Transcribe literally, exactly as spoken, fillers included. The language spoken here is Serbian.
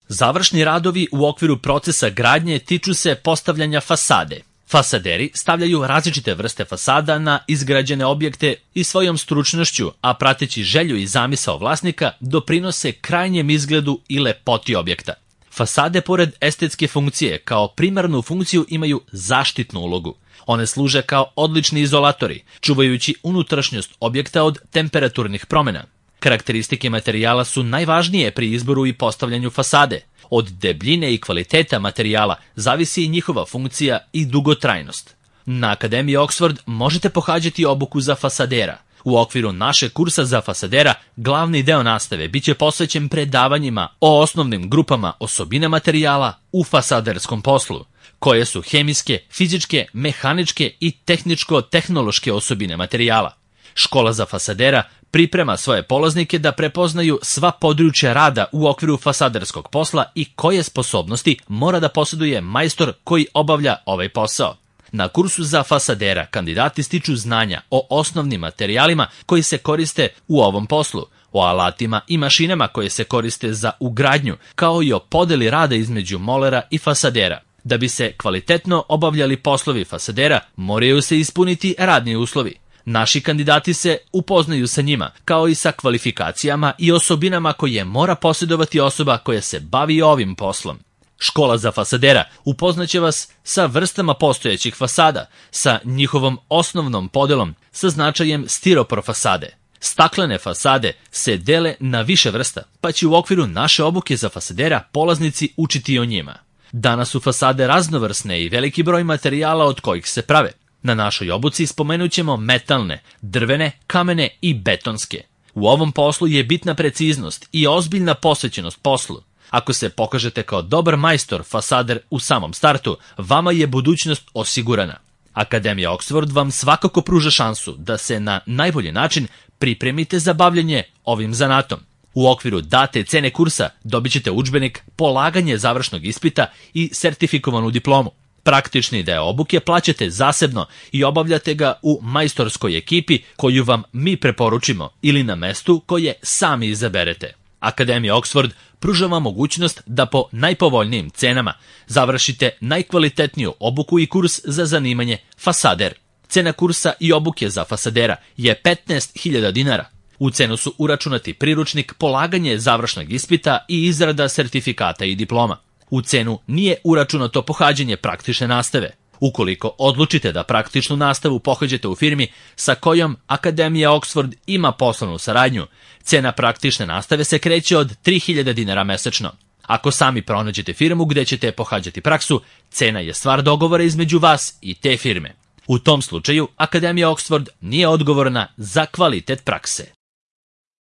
Završni radovi u okviru procesa gradnje tiču se postavljanja fasade. Fasaderi stavljaju različite vrste fasada na izgrađene objekte i svojom stručnošću, a prateći želju i zamisao vlasnika, doprinose krajnjem izgledu i lepoti objekta. Fasade, pored estetske funkcije, kao primarnu funkciju imaju zaštitnu ulogu. One služe kao odlični izolatori, čuvajući unutrašnjost objekta od temperaturnih promjena. Karakteristike materijala su najvažnije pri izboru i postavljanju fasade. Od debljine i kvaliteta materijala zavisi i njihova funkcija i dugotrajnost. Na Akademiji Oxford možete pohađati obuku za fasadera. U okviru našeg kursa za fasadera glavni deo nastave biće posvećen predavanjima o osnovnim grupama osobina materijala u fasaderskom poslu, koje su hemijske, fizičke, mehaničke i tehničko-tehnološke osobine materijala. Škola za fasadera priprema svoje polaznike da prepoznaju sva područja rada u okviru fasaderskog posla i koje sposobnosti mora da posjeduje majstor koji obavlja ovaj posao. Na kursu za fasadera kandidati stiču znanja o osnovnim materijalima koji se koriste u ovom poslu, o alatima i mašinama koje se koriste za ugradnju, kao i o podeli rada između molera i fasadera. Da bi se kvalitetno obavljali poslovi fasadera, moraju se ispuniti radni uslovi. Naši kandidati se upoznaju sa njima, kao i sa kvalifikacijama i osobinama koje mora posjedovati osoba koja se bavi ovim poslom. Škola za fasadera upoznaće vas sa vrstama postojećih fasada, sa njihovom osnovnom podelom, sa značajem stiropor fasade. Staklene fasade se dele na više vrsta, pa će u okviru naše obuke za fasadera polaznici učiti o njima. Danas su fasade raznovrsne i veliki broj materijala od kojih se prave. Na našoj obuci spomenut ćemo metalne, drvene, kamene i betonske. U ovom poslu je bitna preciznost i ozbiljna posvećenost poslu. Ako se pokažete kao dobar majstor fasader u samom startu, vama je budućnost osigurana. Akademija Oxford vam svakako pruža šansu da se na najbolji način pripremite za bavljenje ovim zanatom. U okviru date cene kursa dobit ćete udžbenik, polaganje završnog ispita i sertifikovanu diplomu. Praktični deo obuke plaćate zasebno i obavljate ga u majstorskoj ekipi koju vam mi preporučimo ili na mestu koje sami izaberete. Akademija Oxford pruža vam mogućnost da po najpovoljnijim cenama završite najkvalitetniju obuku i kurs za zanimanje fasader. Cena kursa i obuke za fasadera je petnaest hiljada dinara. U cenu su uračunati priručnik, polaganje završnog ispita i izrada sertifikata i diploma. U cenu nije uračunato pohađanje praktične nastave. Ukoliko odlučite da praktičnu nastavu pohađate u firmi sa kojom Akademija Oxford ima poslovnu saradnju, cena praktične nastave se kreće od tri hiljade dinara mesečno. Ako sami pronađete firmu gde ćete pohađati praksu, cena je stvar dogovora između vas i te firme. U tom slučaju Akademija Oxford nije odgovorna za kvalitet prakse.